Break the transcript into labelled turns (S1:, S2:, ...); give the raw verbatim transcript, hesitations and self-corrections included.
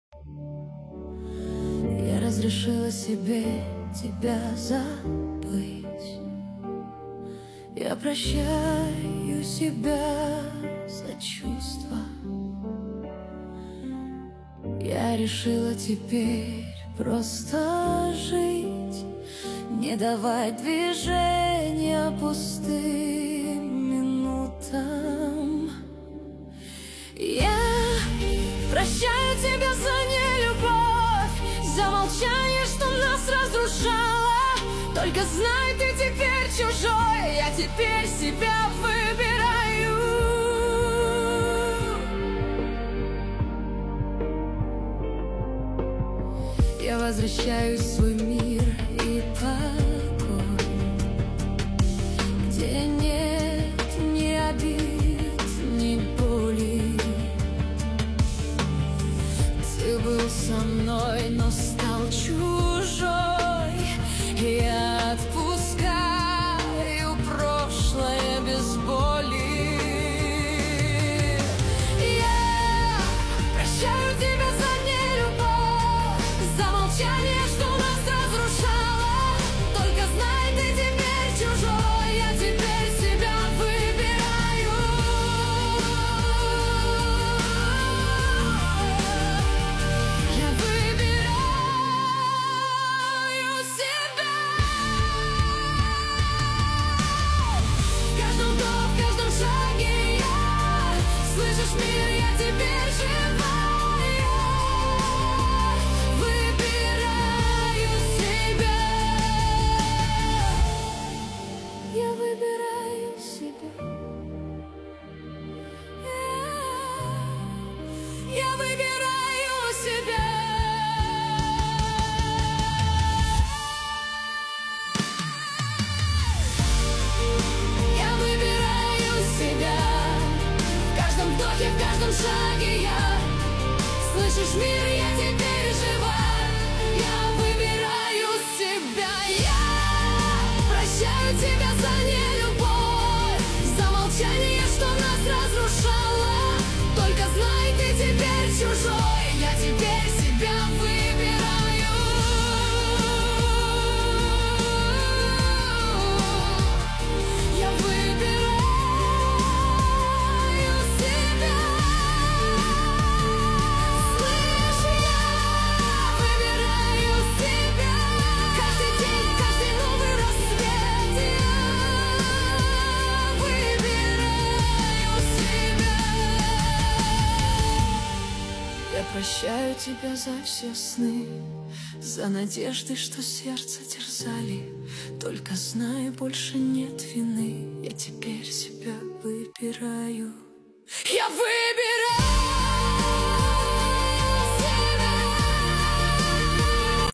S1: Я разрешила себе тебя забыть. Я прощаю себя за чувства. Я решила теперь просто жить, не давать движения пустым минутам. Я прощаю тебя за нелюбовь, за молчание, что нас разрушало. Только знай, ты теперь чужой, я теперь себя выбираю. Я возвращаюсь в свой мир и покой, где нет ни обид, ни боли. Ты был со мной, но стал чужой. Я отпускаю прошлое без боли. Я прощаю тебя за нелюбовь, за молчание, что нас разрушало. Только знай, ты теперь чужой, я теперь себя выбираю. Я выбираю себя. В каждом вдохе, в каждом шаге я, слышишь, мир, я теперь живая. Выбираю себя. Я выбираю себя. Я выбираю себя. Я выбираю себя. В каждом вдохе, в каждом шаге я, слышишь, мир, я теперь жива. Я выбираю себя. Я прощаю тебя за нелюбовь, за молчание, что нас разрушало. Только знай, ты теперь чужой, я теперь себя выбираю. Я выбираю себя. Слышь, я выбираю себя. Каждый день, каждый новый рассвет я выбираю себя. Я прощаю тебя за все сны, за надежды, что сердце терзали. Только знаю, больше нет вины, я теперь себя выбираю. Я вы